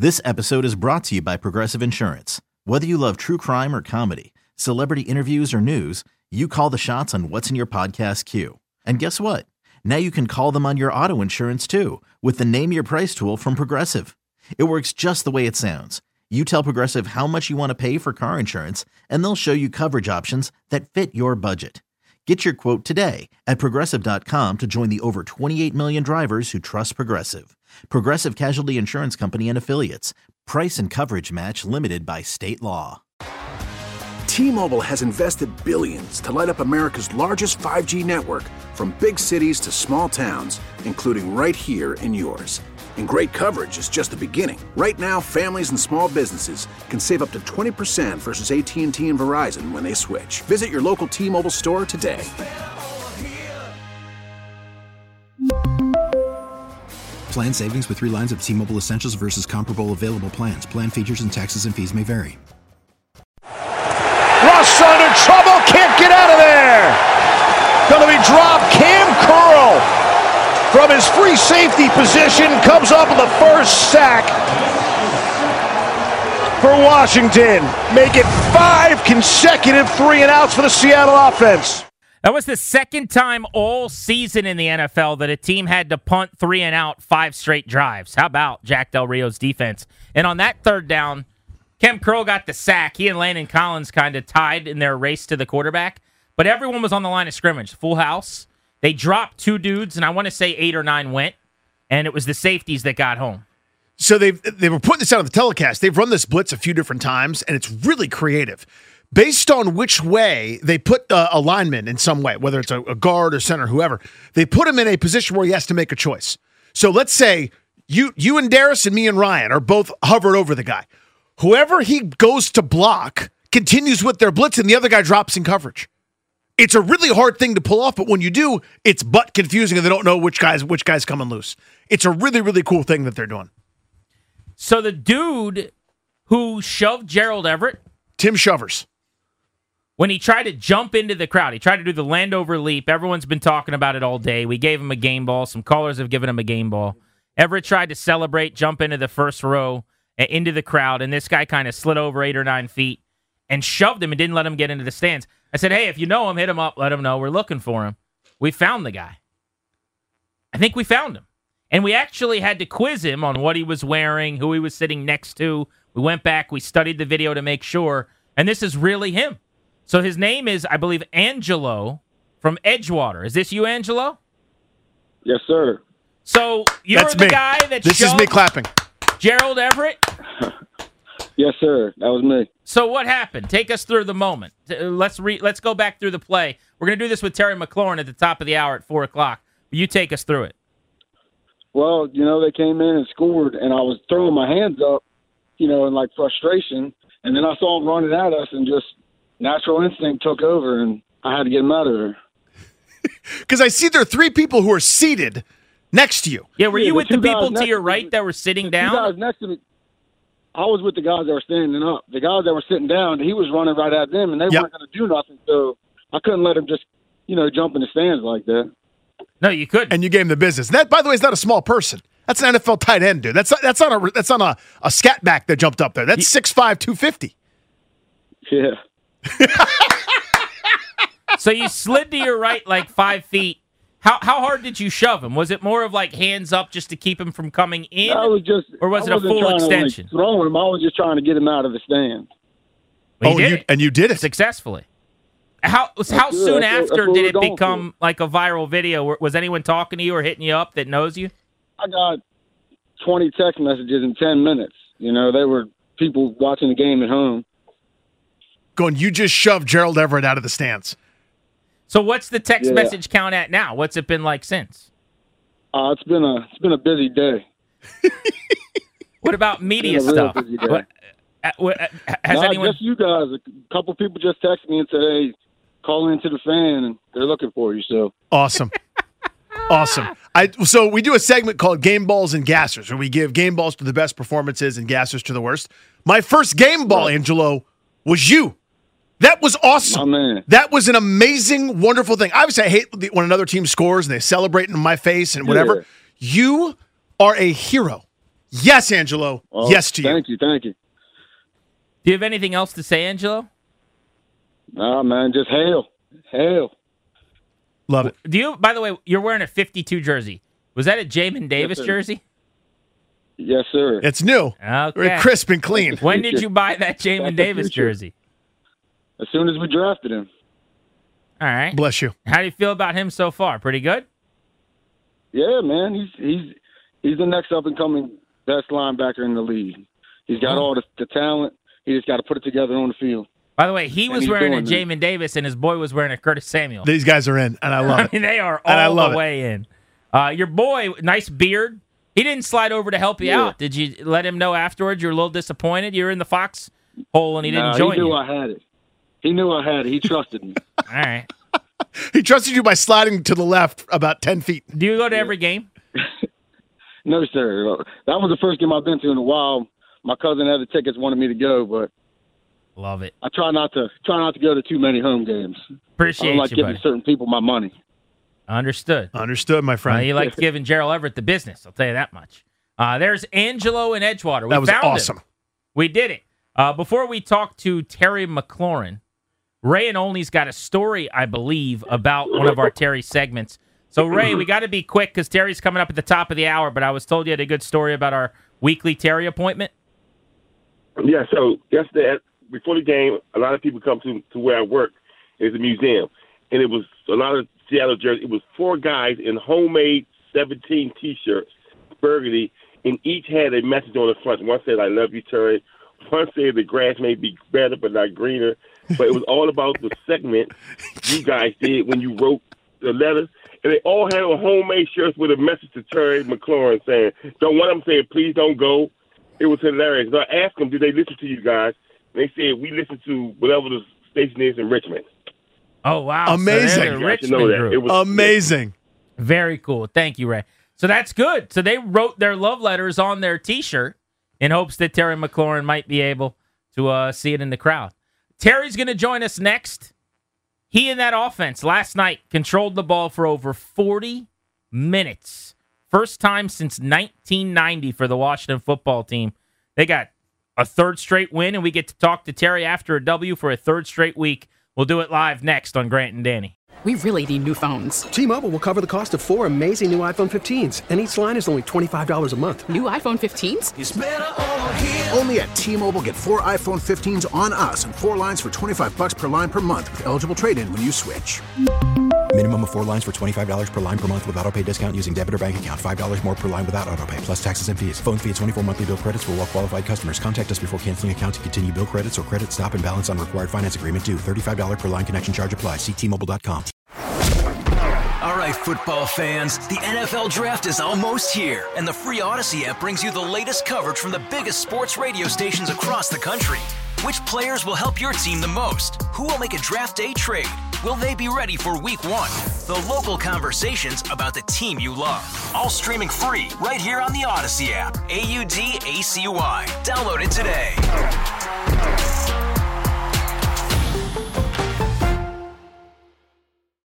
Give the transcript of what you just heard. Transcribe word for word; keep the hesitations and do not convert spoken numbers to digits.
This episode is brought to you by Progressive Insurance. Whether you love true crime or comedy, celebrity interviews or news, you call the shots on what's in your podcast queue. And guess what? Now you can call them on your auto insurance too with the Name Your Price tool from Progressive. It works just the way it sounds. You tell Progressive how much you want to pay for car insurance, and they'll show you coverage options that fit your budget. Get your quote today at Progressive dot com to join the over twenty-eight million drivers who trust Progressive. Progressive Casualty Insurance Company and Affiliates. Price and coverage match limited by state law. T-Mobile has invested billions to light up America's largest five G network, from big cities to small towns, including right here in yours. And great coverage is just the beginning. Right now, families and small businesses can save up to twenty percent versus A T and T and Verizon when they switch. Visit your local T-Mobile store today. Plan savings with three lines of T-Mobile Essentials versus comparable available plans. Plan features and taxes and fees may vary. Russ under trouble, can't get out of there. Going to be dropped. Cam Curl from his free safety position comes up with the first sack for Washington. Make it five consecutive three and outs for the Seattle offense. That was the second time all season in the N F L that a team had to punt three and out five straight drives. How about Jack Del Rio's defense? And on that third down, Cam Curl got the sack. He and Landon Collins kind of tied in their race to the quarterback, but everyone was on the line of scrimmage. Full house. They dropped two dudes, and I want to say eight or nine went, and it was the safeties that got home. So they they were putting this out on the telecast. They've run this blitz a few different times, and it's really creative. Based on which way they put uh, a lineman in some way, whether it's a, a guard or center, whoever, they put him in a position where he has to make a choice. So let's say you you and Darius and me and Ryan are both hovered over the guy. Whoever he goes to block continues with their blitz, and the other guy drops in coverage. It's a really hard thing to pull off, but when you do, it's butt confusing, and they don't know which guy's which guy's coming loose. It's a really, really cool thing that they're doing. So the dude who shoved Gerald Everett, Tim Shovers, when he tried to jump into the crowd, he tried to do the Landover leap. Everyone's been talking about it all day. We gave him a game ball. Some callers have given him a game ball. Everett tried to celebrate, jump into the first row, into the crowd, and this guy kind of slid over eight or nine feet and shoved him and didn't let him get into the stands. I said, hey, if you know him, hit him up, let him know. We're looking for him. We found the guy. I think we found him. And we actually had to quiz him on what he was wearing, who he was sitting next to. We went back, we studied the video to make sure, and this is really him. So his name is, I believe, Angelo from Edgewater. Is this you, Angelo? Yes, sir. So you're That's the me. guy that This is me clapping. Gerald Everett? Yes, sir. That was me. So what happened? Take us through the moment. Let's re- let's go back through the play. We're going to do this with Terry McLaurin at the top of the hour at four o'clock. You take us through it. Well, you know, they came in and scored, and I was throwing my hands up, you know, in, like, frustration. And then I saw them running at us, and just natural instinct took over, and I had to get them out of there. Because I see there are three people who are seated next to you. Yeah, were Yeah, you the with the two guys people to next your to right me- that were sitting The down? two guys next to me, I was with the guys that were standing up. The guys that were sitting down, he was running right at them, and they Yep. weren't going to do nothing. So I couldn't let him just, you know, jump in the stands like that. No, you couldn't. And you gave him the business. And that, by the way, is not a small person. That's an N F L tight end, dude. That's not, that's not a that's not a, a scat back that jumped up there. That's six five, two fifty. Yeah. So you slid to your right like five feet. How how hard did you shove him? Was it more of like hands up just to keep him from coming in? I was just, Or was I it a wasn't full trying to, like, extension? throw him. I was just trying to get him out of the stand. Well, you oh, did you, it and you did it. successfully. How how good. soon That's what- that's after what did we're it going become like a viral video? Was anyone talking to you or hitting you up that knows you? I got twenty text messages in ten minutes. You know, they were people watching the game at home. Going, you just shoved Gerald Everett out of the stands. So what's the text Yeah. message count at now? What's it been like since? Uh, it's been a it's been a busy day. What about media It's been a real stuff? busy day. What, uh, what, uh, has Not anyone? just you guys. A couple people just texted me and said, "Hey, call into the fan, and they're looking for you." So Awesome. Awesome. I so we do a segment called Game Balls and Gassers, where we give game balls to the best performances and gassers to the worst. My first game ball, Right. Angelo, was you. That was awesome. My man. That was an amazing, wonderful thing. Obviously, I hate when another team scores and they celebrate in my face and whatever. Yeah. You are a hero. Yes, Angelo. Well, yes to you. Thank you, thank you. Do you have anything else to say, Angelo? Nah, man, just hail. Hail. Love it. Do you, by the way, you're wearing a fifty-two jersey. Was that a Jamin Davis Yes, sir. jersey? Yes, sir. It's new. Okay. Very crisp and clean. When did you buy that Jamin That's Davis the future. jersey? As soon as we drafted him. All right. Bless you. How do you feel about him so far? Pretty good? Yeah, man, he's he's he's the next up and coming best linebacker in the league. He's got all the, the talent. He just got to put it together on the field. By the way, he And was he's wearing a doing it. Jamin Davis, and his boy was wearing a Curtis Samuel. These guys are in, and I love I it. mean, they are And I all love the it. way in. Uh, your boy, nice beard. He didn't slide over to help you Yeah. out. Did you let him know afterwards you're a little disappointed? You were in the fox hole, and he didn't Nah, join he knew you. I had it. He knew I had it. He trusted me. All right. He trusted you by sliding to the left about ten feet. Do you go to every game? No, sir. That was the first game I've been to in a while. My cousin had the tickets, wanted me to go, but Love it. I try not to try not to go to too many home games. I Appreciate don't like you, giving buddy. certain people my money. Understood. Understood, my Uh, friend. he likes giving Gerald Everett the business. I'll tell you that much. Uh, there's Angelo in Edgewater. We That was found awesome. him. We did it. Uh, before we talk to Terry McLaurin, Ray and Only's got a story, I believe, about one of our Terry segments. So, Ray, we got to be quick because Terry's coming up at the top of the hour, but I was told you had a good story about our weekly Terry appointment. Yeah, so yesterday, before the game, a lot of people come to, to where I work. It's a museum. And it was a lot of Seattle jerseys. It was four guys in homemade seventeen T-shirts, burgundy, and each had a message on the front. One said, I love you, Terry. One said the grass may be better but not greener. But it was all about the segment you guys did when you wrote the letters. And they all had on homemade shirts with a message to Terry McLaurin saying, don't one of them saying, please don't go. It was hilarious. So I asked them, did they listen to you guys? And they said, we listen to whatever the station is in Richmond. Oh, wow. Amazing. So they're the You guys should Richmond know that. group. It was Amazing. Very cool. Thank you, Ray. So that's good. So they wrote their love letters on their T-shirt in hopes that Terry McLaurin might be able to uh, see it in the crowd. Terry's going to join us next. He and that offense last night controlled the ball for over forty minutes. First time since nineteen ninety for the Washington football team. They got a third straight win, and we get to talk to Terry after a W for a third straight week. We'll do it live next on Grant and Danny. We really need new phones. T-Mobile will cover the cost of four amazing new iPhone fifteens, and each line is only twenty-five dollars a month. New iPhone fifteens? Only at T-Mobile, get four iPhone fifteens on us and four lines for twenty-five bucks per line per month with eligible trade-in when you switch. Minimum of four lines for twenty-five dollars per line per month with autopay discount using debit or bank account. five dollars more per line without autopay, plus taxes and fees. Phone fee at twenty-four monthly bill credits for well-qualified customers. Contact us before canceling account to continue bill credits or credit stop and balance on required finance agreement due. thirty-five dollars per line connection charge applies. See T Mobile dot com. All right, football fans, the N F L Draft is almost here, and the free Odyssey app brings you the latest coverage from the biggest sports radio stations across the country. Which players will help your team the most? Who will make a draft day trade? Will they be ready for week one? The local conversations about the team you love. All streaming free right here on the Odyssey app. A U D A C Y. Download it today.